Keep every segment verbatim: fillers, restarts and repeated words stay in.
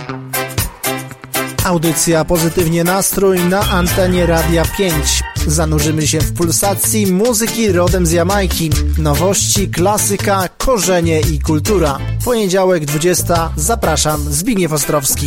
Audycja Pozytywnie Nastrój na antenie Radia pięć. Zanurzymy się w pulsacji muzyki rodem z Jamajki. Nowości, klasyka, korzenie i kultura. Poniedziałek dwudziesta. Zapraszam, Zbigniew Ostrowski.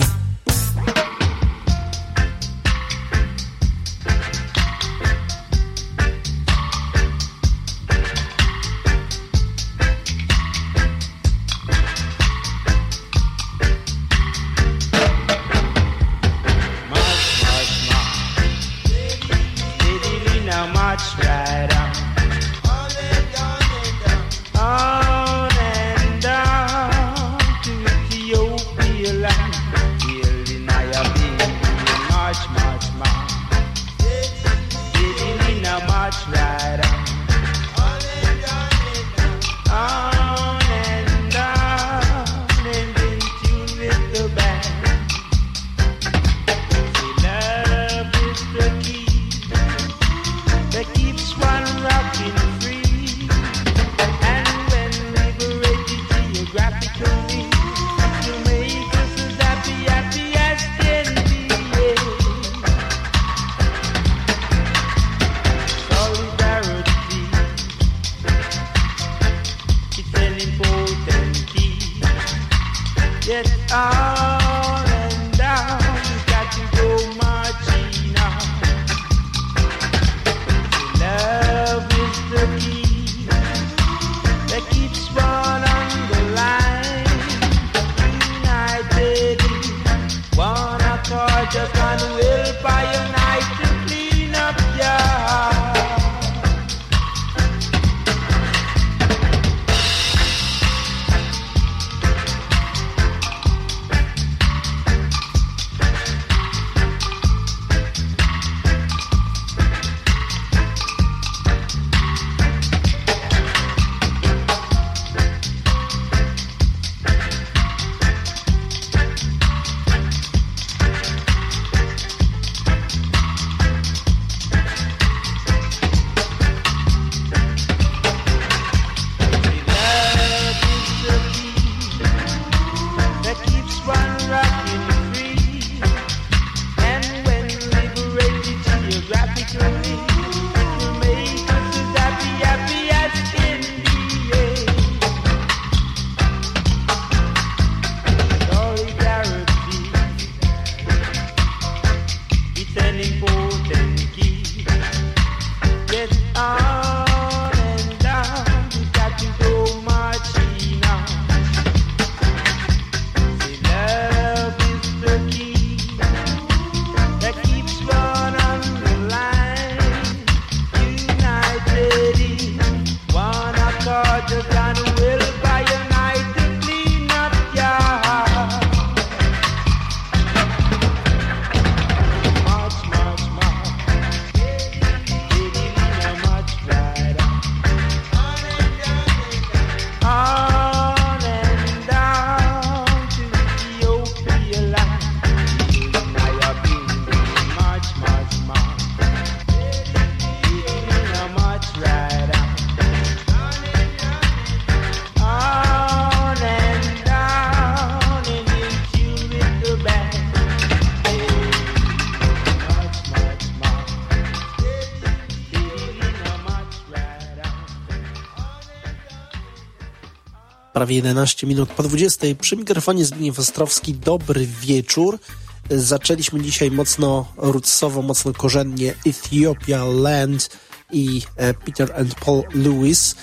Prawie jedenaście minut po dwudziestej. Przy mikrofonie Zbigniew Ostrowski. Dobry wieczór. Zaczęliśmy dzisiaj mocno rootsowo, mocno korzennie Ethiopia Land i Peter and Paul Lewis.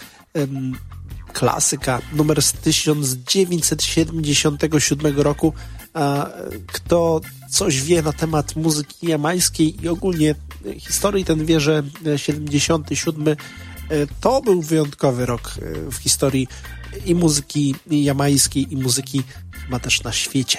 Klasyka numer z tysiąc dziewięćset siedemdziesiątego siódmego roku. Kto coś wie na temat muzyki jamańskiej i ogólnie historii, ten wie, że siedemdziesiąty siódmy to był wyjątkowy rok w historii i muzyki jamańskiej, i muzyki chyba też na świecie.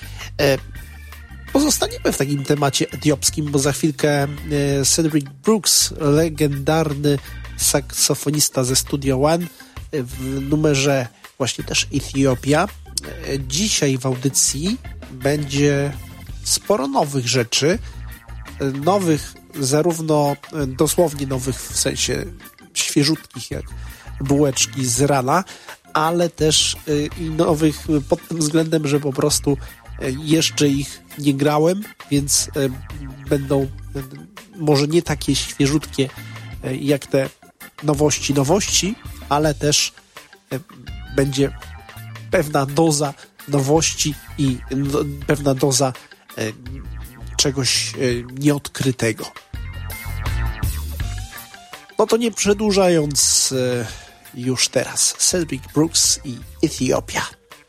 Pozostaniemy w takim temacie etiopskim, bo za chwilkę Cedric Brooks, legendarny saksofonista ze Studio One, w numerze właśnie też Etiopia. Dzisiaj w audycji będzie sporo nowych rzeczy, nowych, zarówno dosłownie nowych w sensie świeżutkich jak bułeczki z rana, ale też i nowych pod tym względem, że po prostu Jeszcze ich nie grałem, więc będą może nie takie świeżutkie jak te nowości nowości, ale też będzie pewna doza nowości i pewna doza czegoś nieodkrytego. No to nie przedłużając, już teraz Cedric Brooks i Ethiopia.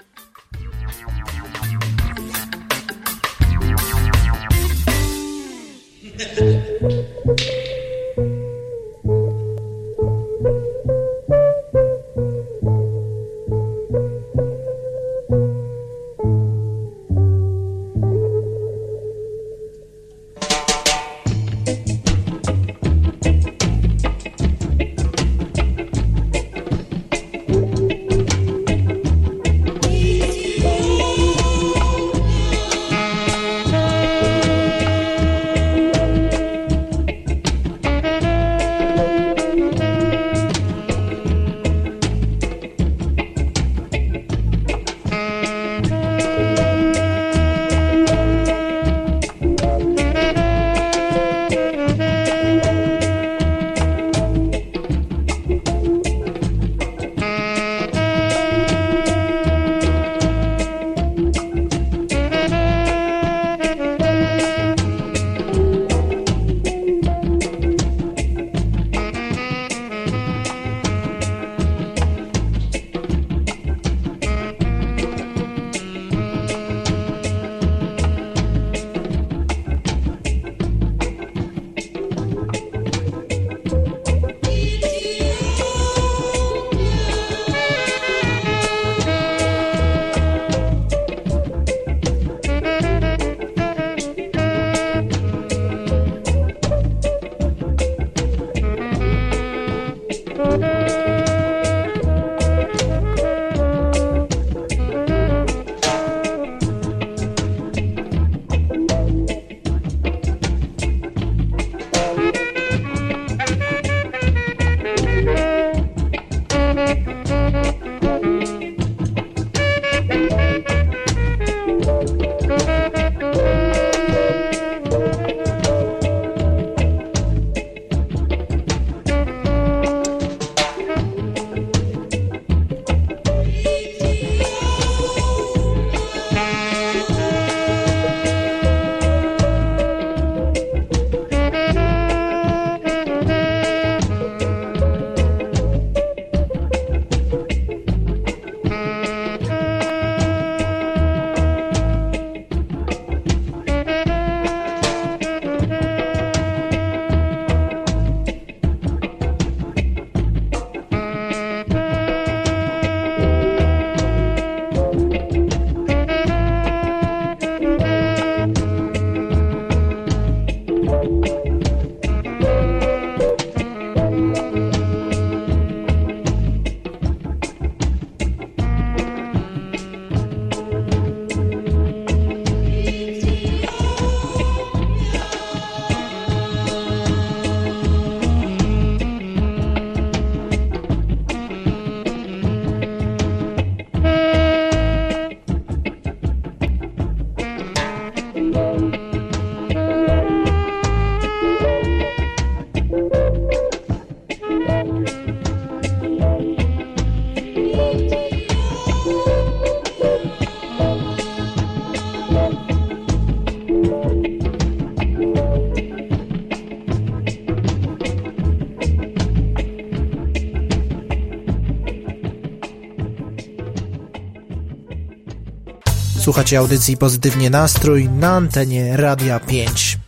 Słuchacie audycji Pozytywnie Nastrój na antenie Radia pięć.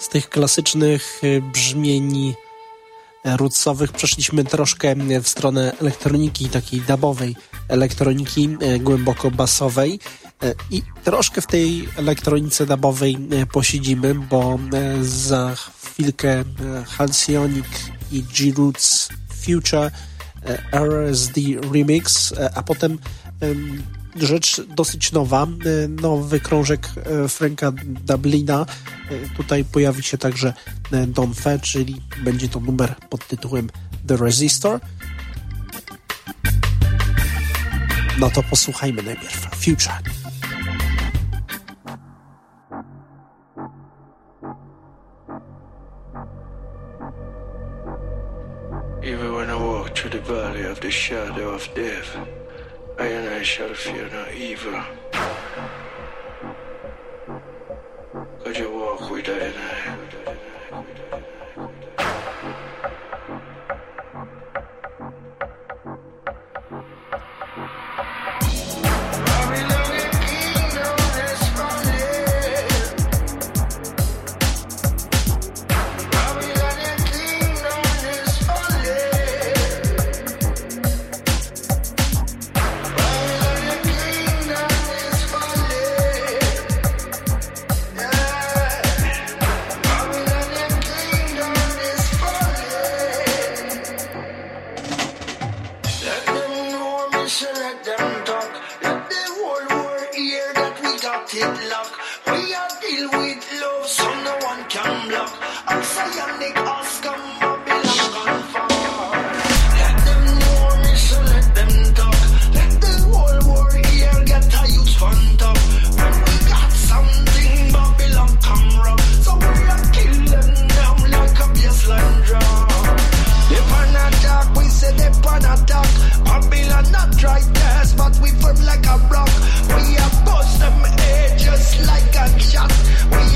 z tych klasycznych brzmień rootsowych przeszliśmy troszkę w stronę elektroniki, takiej dubowej elektroniki, głęboko basowej i troszkę w tej elektronice dubowej posiedzimy, bo za chwilkę Halcyonic i G-Roots Future R S D Remix, a potem rzecz dosyć nowa, nowy krążek Franka Dublina. Tutaj pojawi się także Don Fe, czyli będzie to numer pod tytułem The Resistor. No to posłuchajmy najpierw Future. Even when I walk through the valley of the shadow of death, I and I shall fear no evil. Cause you walk with I and I. We are bust them edges like a shot. We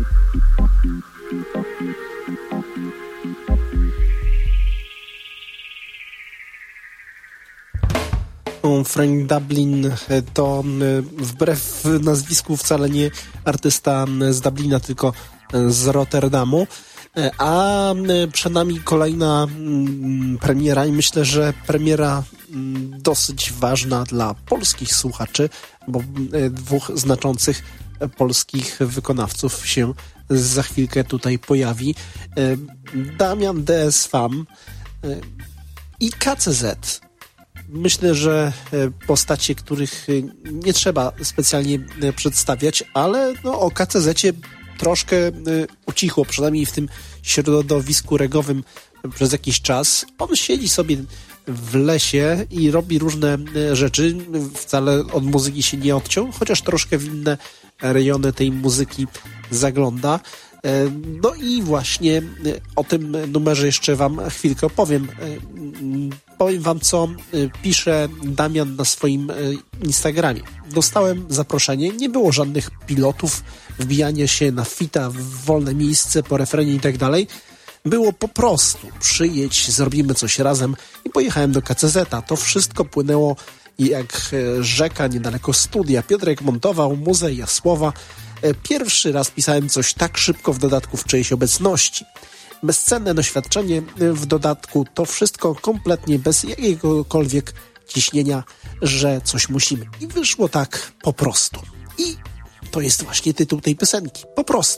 Frank Dublin to wbrew nazwisku wcale nie artysta z Dublina, tylko z Rotterdamu. A przed nami kolejna premiera i myślę, że premiera dosyć ważna dla polskich słuchaczy, bo dwóch znaczących polskich wykonawców się za chwilkę tutaj pojawi. Damian D S Fam i K C Z. Myślę, że postacie, których nie trzeba specjalnie przedstawiać, ale no, o K C Z-cie troszkę ucichło, przynajmniej w tym środowisku regowym przez jakiś czas. On siedzi sobie w lesie i robi różne rzeczy. Wcale od muzyki się nie odciął, chociaż troszkę w inne rejony tej muzyki zagląda. No i właśnie o tym numerze jeszcze wam chwilkę opowiem. Powiem wam, co pisze Damian na swoim Instagramie. Dostałem zaproszenie, nie było żadnych pilotów, wbijania się na fita w wolne miejsce po refrenie i tak dalej. Było po prostu przyjedź, zrobimy coś razem i pojechałem do K C Z-a. To wszystko płynęło jak rzeka niedaleko studia. Piotrek montował, muzę, ja słowa. Pierwszy raz pisałem coś tak szybko, w dodatku w czyjejś obecności. Bezcenne doświadczenie, w dodatku to wszystko kompletnie bez jakiegokolwiek ciśnienia, że coś musimy. I wyszło tak po prostu. I to jest właśnie tytuł tej piosenki. Po prostu.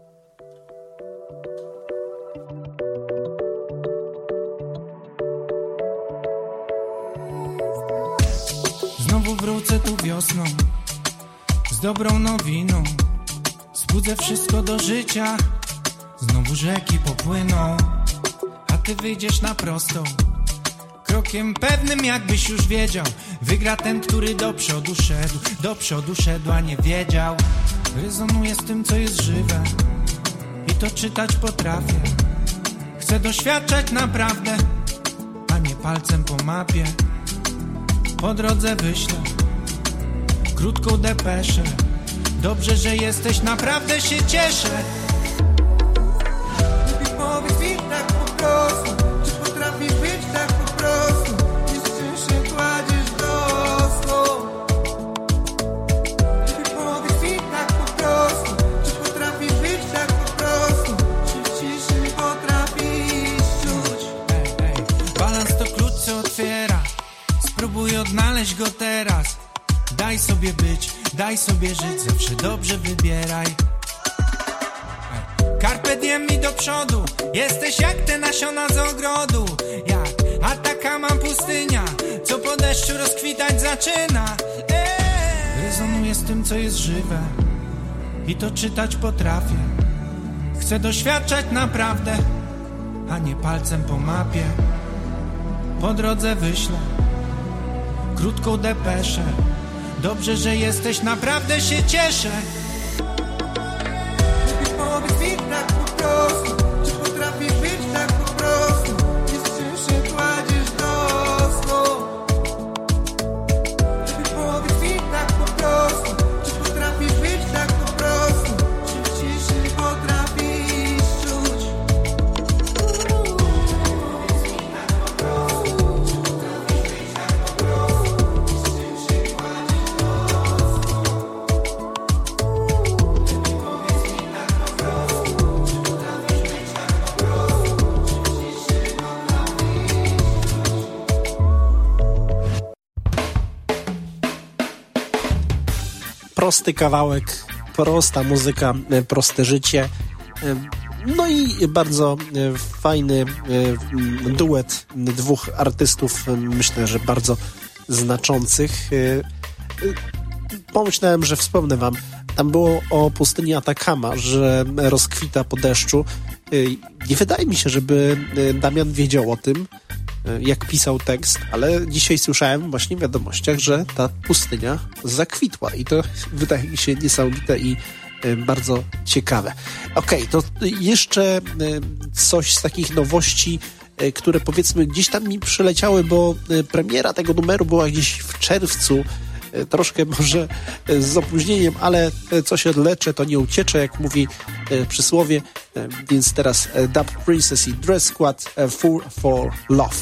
Znowu wrócę tu wiosną z dobrą nowiną. Zbudzę wszystko do życia, znowu rzeki popłyną, a ty wyjdziesz na prostą, krokiem pewnym jakbyś już wiedział. Wygra ten, który do przodu szedł, do przodu szedł, a nie wiedział. Rezonuję z tym, co jest żywe i to czytać potrafię. Chcę doświadczać naprawdę, a nie palcem po mapie. Po drodze wyślę krótką depeszę. Dobrze, że jesteś, naprawdę się cieszę. Lepiej powiedz mi tak po prostu, czy potrafisz być tak po prostu, niż czym się kładziesz do snu. Lepiej powiedz mi tak po prostu, czy potrafisz być tak po prostu, czy w ciszy potrafisz czuć. Ej, ej, balans to klucz, co otwiera. Spróbuj odnaleźć go teraz. Daj sobie być, daj sobie żyć, zawsze dobrze wybieraj. Carpe diem i do przodu, jesteś jak te nasiona z ogrodu. Jak Atakama pustynia, co po deszczu rozkwitać zaczyna. Eee. Rezonuję z tym, co jest żywe i to czytać potrafię. Chcę doświadczać naprawdę, a nie palcem po mapie. Po drodze wyślę krótką depeszę. Dobrze, że jesteś, naprawdę się cieszę. Lepiej powiedz mi tak po prostu, czy potrafisz być tak po prostu, niż czym się kładziesz do snu. Lepiej powiedz mi tak po prostu, czy potrafisz być tak po prostu, czy w ciszy potrafisz czuć. Powiedz mi tak po prostu, czy potrafisz być tak po prostu, niż czym się kładziesz do snu. Lepiej powiedz mi tak po prostu, czy potrafisz być tak po prostu, czy w ciszy potrafisz czuć. Prosty kawałek, prosta muzyka, proste życie. No i bardzo fajny duet dwóch artystów, myślę, że bardzo znaczących. Pomyślałem, że wspomnę wam, tam było o pustyni Atakama, że rozkwita po deszczu. Nie wydaje mi się, żeby Damian wiedział o tym, jak pisał tekst, ale dzisiaj słyszałem właśnie w wiadomościach, że ta pustynia zakwitła i to wydaje mi się niesamowite i bardzo ciekawe. Okej, okay, to jeszcze coś z takich nowości, które powiedzmy gdzieś tam mi przyleciały, bo premiera tego numeru była gdzieś w czerwcu troszkę może z opóźnieniem, ale co się lecze, to nie uciecze, jak mówi przysłowie, więc teraz Dub Princess i Dress Squad, Fool for Love.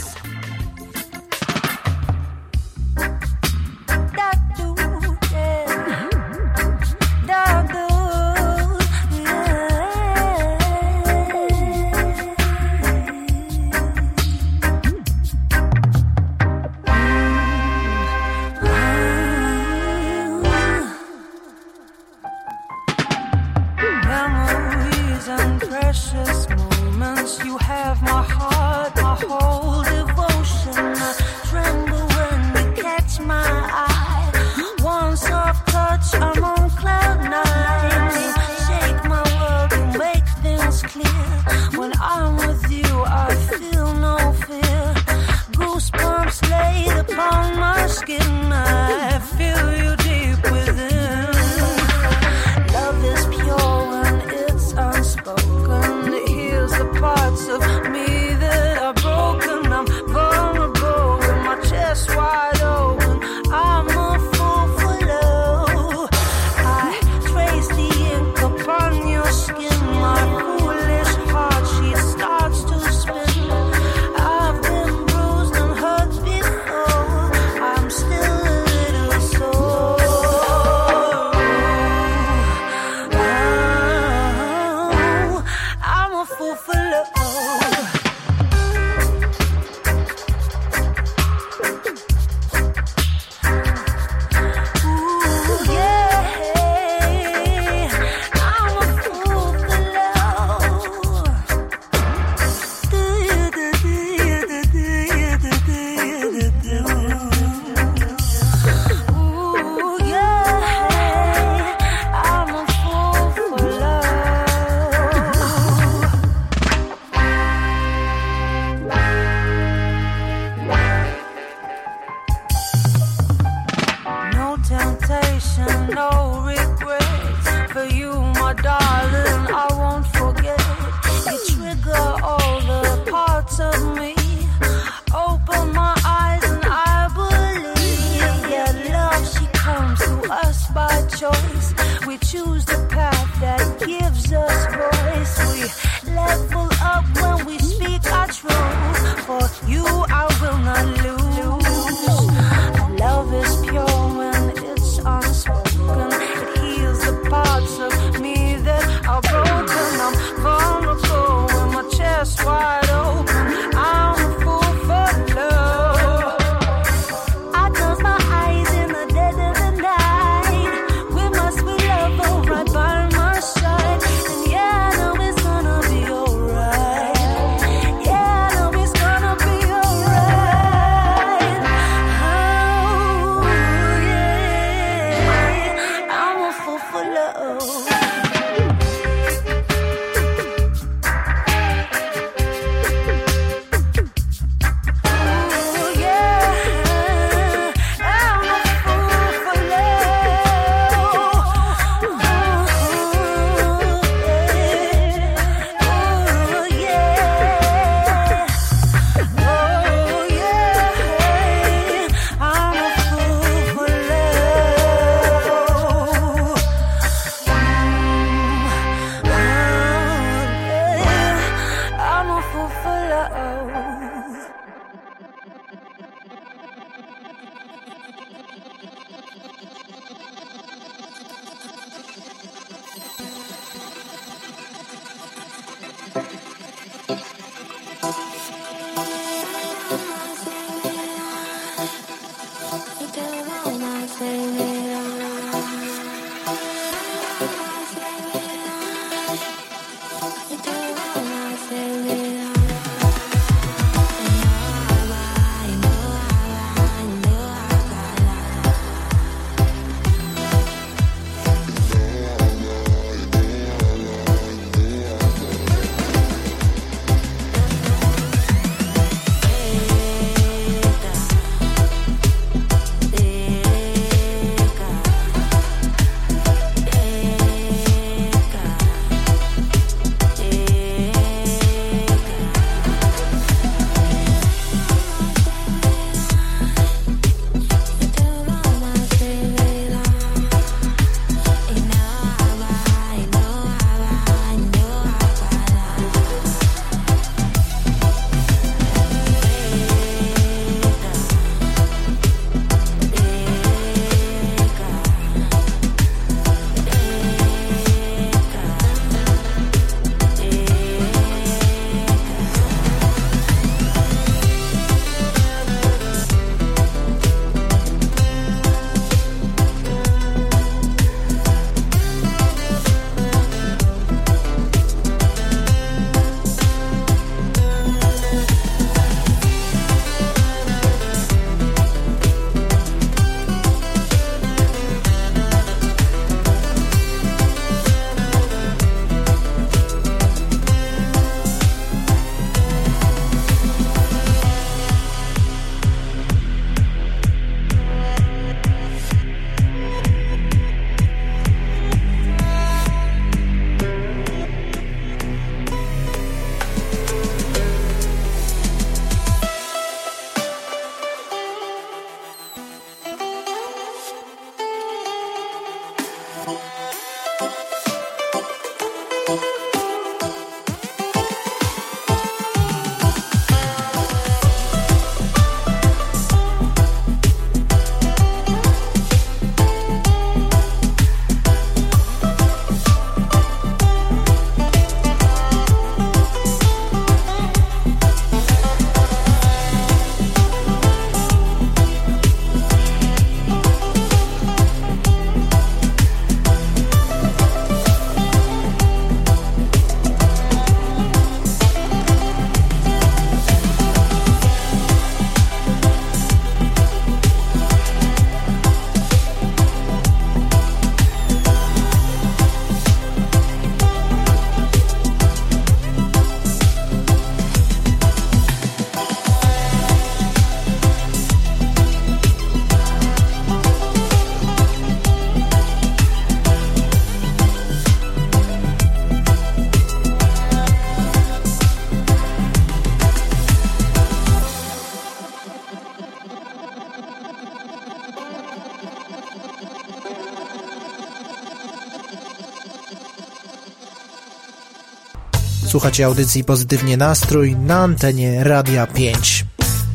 Słuchacie audycji Pozytywnie Nastrój na antenie Radia pięć.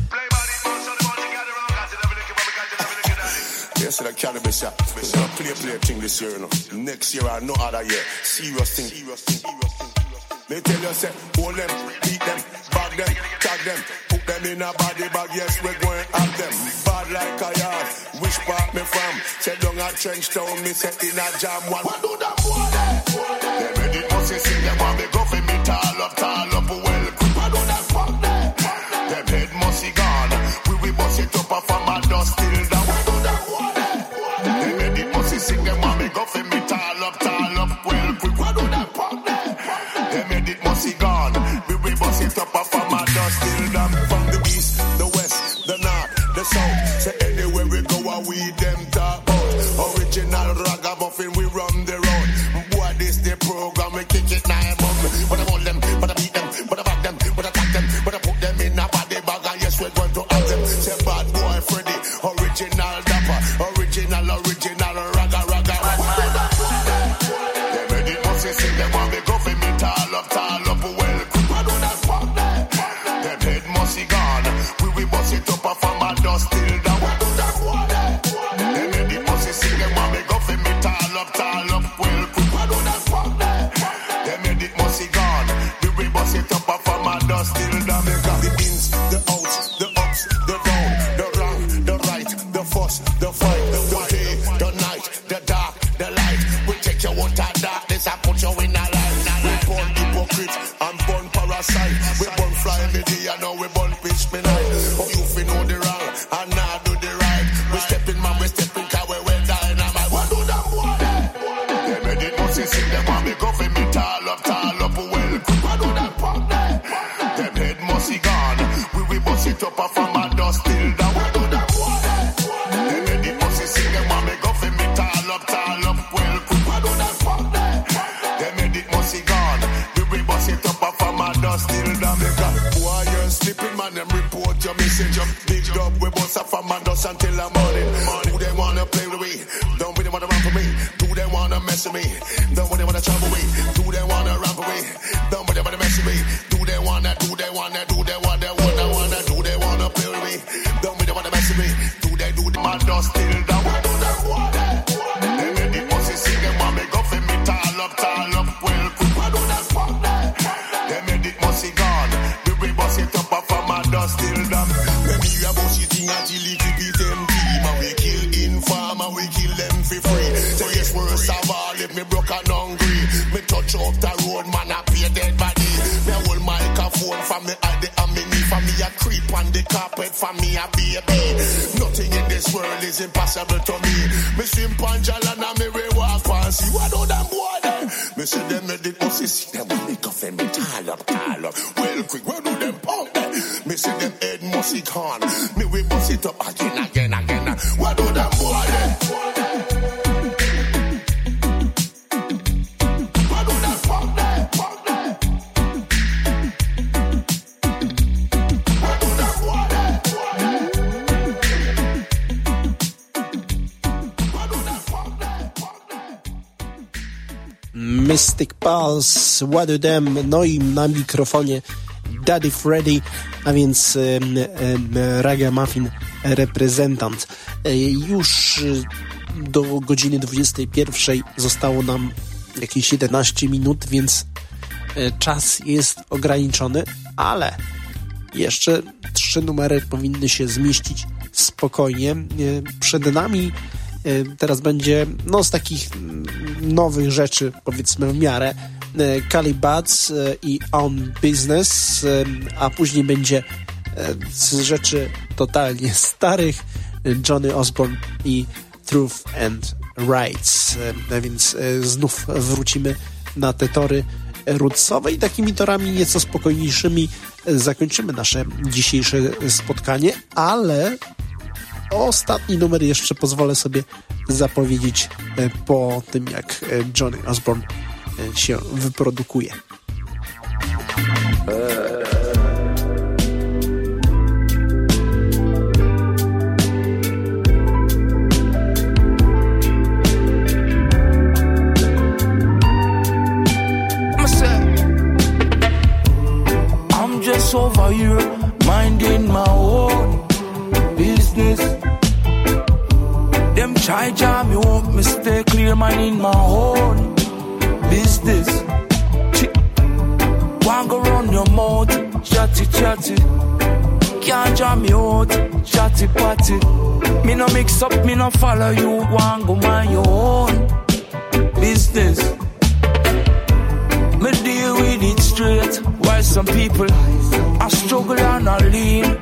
Yes, the cannabis, yeah. It's a play, play thing this year, you know. Next year, I know other year. Serious thing. Serious thing. They tell you, say, hold them, beat them, bag them, tag them, put them in a body bag, yes, we're going at them. Bad like a yard, which part me from? Say, down a trench town, me say, in a jam one. What do that boy there? They made it must see them want me go for me, tall up, tall up, well, quick. What do that fuck there? Them head must be gone. We will bust it up from a dust till down. What do that boy there? They made it must see them want me go for me, tall up, tall up, well, quick. What do that fuck there? They made it must be gone. We will bust it up from a dust till down. From the east, the west, the north, the south. Say anywhere we go, we them talk about. Original ragamuffin, we run the road. Boy, this the program, we kick it now, mum. But I hold them, but I beat them, but I back them, but I attack them, but I put them in a body bag, and yes, we're going to have them. Say bad boy Freddy, original dapper, original, original raga, raga, raga. They made it must see them want me go for me, tall up, tall up, well, quick, I do that fuck there. Them head must be gone, we will bust it up from a dust till down. What do that boy there? They made it must see them want me go for me, tall up, tall up, well, quick, I do that fuck there. They made it must be gone, we will bust it up from a dust till down. They got the ins, the outs, the ups, the down, the wrong, the right, the fuss, the fight, the day, the night, the dark, the light. We take you out of darkness and put you in a light. We born hypocrite and born parasite. We born fly me day and now we born pitch me night. Oh, you fi know the wrong and now do the right. We stepping man, we stepping car, we we dynamite. What do that boy there? They made it must see them want me go for me, tall up, tall up, well, quick. What do that pop there? Them head must be gone. We will bust it up from a dust till down. What do that boy there? They made it must see them want me go for me, tall up, tall up, well, quick. What do that pop there? They made it must be gone. We will bust it up from a dust till down. Boy, you're sleeping, man, them report your message up. Big up, we bust up from a dust until the morning. Do they wanna play with me? Don't really wanna run for me. Do they wanna mess with me? Don't really wanna trouble me. Do they wanna run for me? Don't really wanna mess with me. Do they wanna, do they wanna, do they wanna, wanna, wanna, do they wanna play with me? Don't really wanna mess with me. Do they do the mad dust till down? What do they want? They made it must see them want me go for me, tall up, tall up, well, quick. What do they fuck there? They made it must be gone. We will bust it up from a dust till down. When we are bullshitting until it repeat them team, and we kill inform and we kill them for free. So yes, worst of all, if me broke and hungry, me touch up the road, man, I pay dead body. Me hold microphone for me, I the amini for me, a creep on the carpet for me, a baby. Nothing in this world is impossible to me. Me swim panjala and me we walk fancy. What do them boy there? Me say them made it must see them want me coffee me tall up, tall up. Well quick, where do them pump there? Me say them head must be gone. Me we bust it up again, again, again. What do them boy there? What do them pump there? Pump there? What do them boy there? What do them pump there? Pump there? Mystic Pulse, What Do Them, no i na mikrofonie Daddy Freddy, a więc um, um, Ragamuffin reprezentant. E, już do godziny dwudziestej pierwszej zostało nam jakieś jedenaście minut, więc e, czas jest ograniczony, ale jeszcze trzy numery powinny się zmieścić spokojnie. E, przed nami e, teraz będzie no z takich nowych rzeczy, powiedzmy w miarę, Cali Bats i On Business, a później będzie z rzeczy totalnie starych Johnny Osborne i Truth and Rights, a więc znów wrócimy na te tory rootsowe i takimi torami nieco spokojniejszymi zakończymy nasze dzisiejsze spotkanie, ale ostatni numer jeszcze pozwolę sobie zapowiedzieć po tym, jak Johnny Osborne się wyprodukuje. just over here, minding my own business. Them try jam me up, me stay clear, minding my own business. One go run your mouth, chatty chatty. Can't jam me out, chatty patty. Me no mix up, me no follow you. One go mind your own business. Me deal with it straight. While some people I struggle and I lean.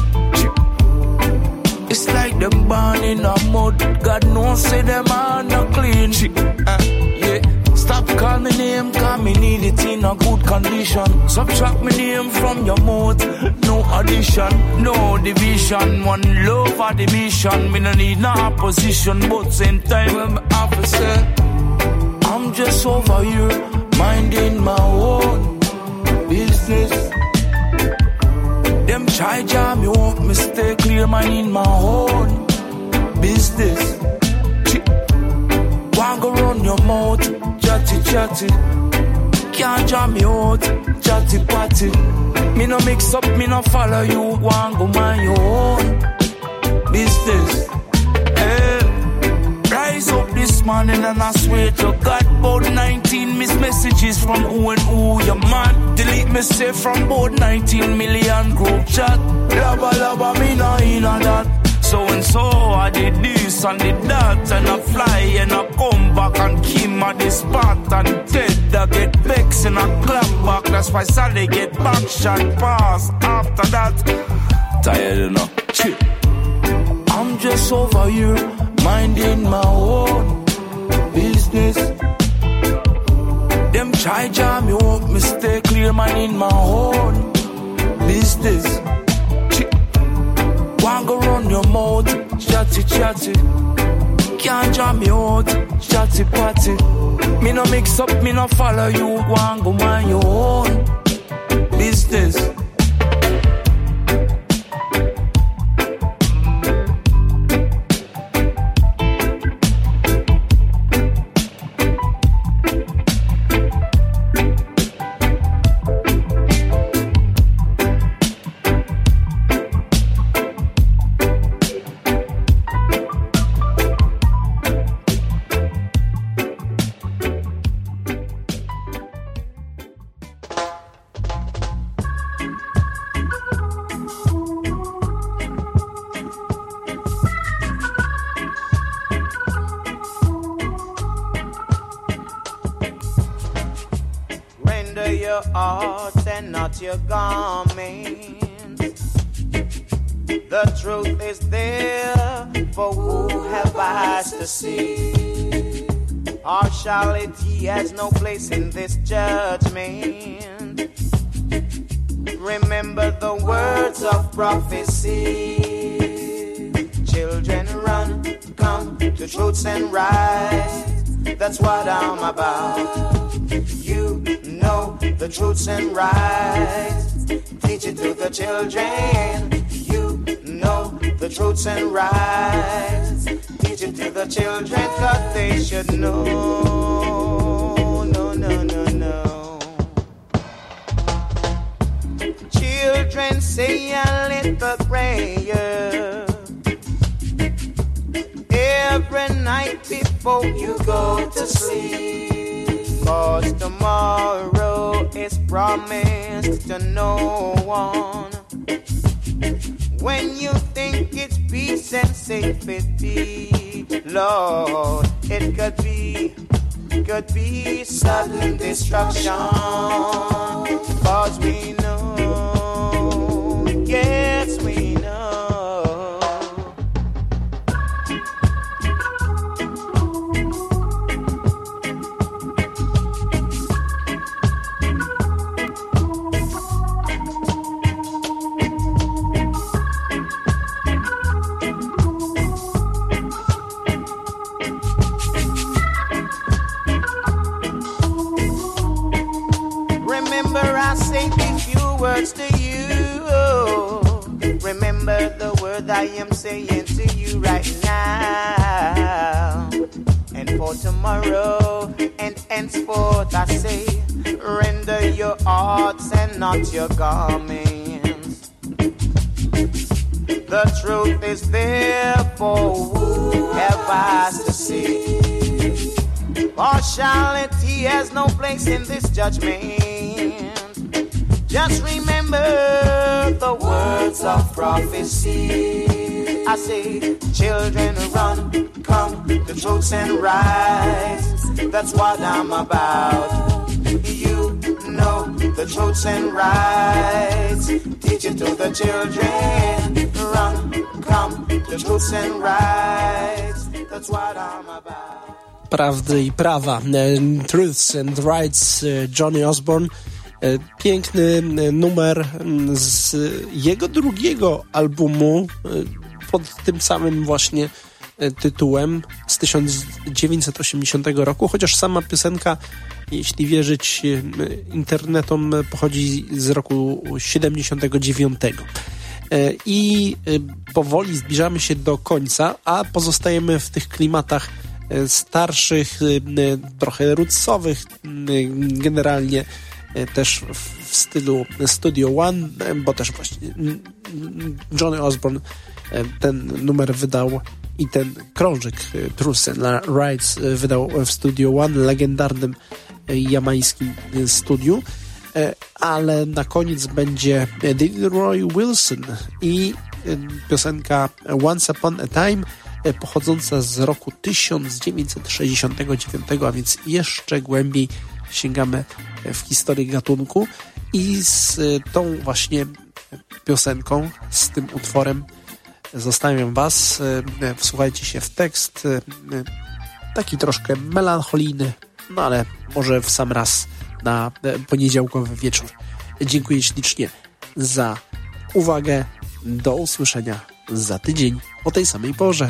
It's like them born in a mud. God knows say them are not clean. Uh, yeah. Stop call me name, cause me need it in a good condition. Subtract me name from your mouth. No addition, no division. One love for the mission. Me no need no opposition, but same time when me have to say I'm just over here, minding my own business. Them try jam you up, me stay clear, minding my own business. One go run your mouth, chatty chatty. Can't jam me out, chatty patty. Me no mix up, me no follow you. One go mind your own business. Hey, rise up this morning and I swear to God, about nineteen missed messages from who and who your man. Delete me say from about nineteen million group chat. Laba laba me no in on that. So and so I did this and did that, and I fly and I come back and Kim at the spot and dead I get vexed and I clap back. That's why Sally get back shot pass after that. Tired enough. Chill. I'm just over here, minding my own business. Them try jam you up, me stay clear, minding my own business. One go run your mouth, chatty chatty. Can't jam me out, chatty patty. Me no mix up, me no follow you. One go mind your own business. Your garments. The truth is there for who have eyes to see. Partiality has no place in this judgment. Remember the words of prophecy. Children run, come to truths and rights. That's what I'm about. You know the truths and rights. Teach it to the children. You know the truths and rights. Teach it to the children, cause they should know. No, no, no, no. Children, say a little prayer every night before you go to sleep. Cause tomorrow is promised to no one. When you think it's peace and safety, Lord, it could be, could be sudden destruction. Cause we know, yes we know. Words to you. Remember the word I am saying to you right now. And for tomorrow and henceforth I say, render your hearts and not your garments. The truth is there for who have eyes to see. Partiality has no place in this judgment. Just remember the words of prophecy. I say, children run, come to truths and rights. That's what I'm about. You know the truths and rights. Teach it to the children. Run, come to truths and rights. That's what I'm about. Prawdy i prawa. Truths and Rights, Johnny Osborne. Piękny numer z jego drugiego albumu pod tym samym właśnie tytułem z tysiąc dziewięćset osiemdziesiątego roku, chociaż sama piosenka, jeśli wierzyć internetom, pochodzi z roku siedemdziesiątego dziewiątego. I powoli zbliżamy się do końca, a pozostajemy w tych klimatach starszych, trochę rootsowych, generalnie też w stylu Studio One, bo też właśnie Johnny Osborne ten numer wydał i ten krążek Truths and Rights wydał w Studio One, legendarnym jamańskim studiu, ale na koniec będzie Delroy Wilson i piosenka Once Upon a Time, pochodząca z roku tysiąc dziewięćset sześćdziesiątego dziewiątego, a więc jeszcze głębiej sięgamy w historię gatunku i z tą właśnie piosenką, z tym utworem zostawiam was. Wsłuchajcie się w tekst, taki troszkę melancholijny, no ale może w sam raz na poniedziałkowy wieczór. Dziękuję ślicznie za uwagę. Do usłyszenia za tydzień o tej samej porze.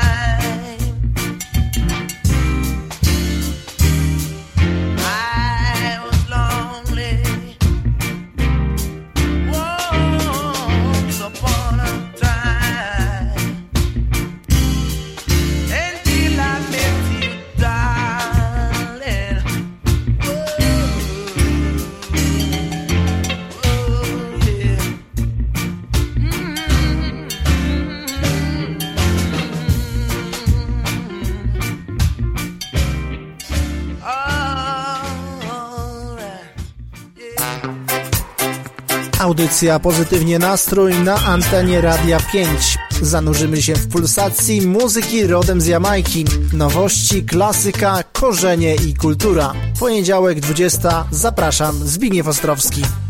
I Audycja Pozytywnie Nastrój na antenie Radia pięć. Zanurzymy się w pulsacji muzyki rodem z Jamajki. Nowości, klasyka, korzenie i kultura. Poniedziałek dwudziesta. Zapraszam, Zbigniew Ostrowski.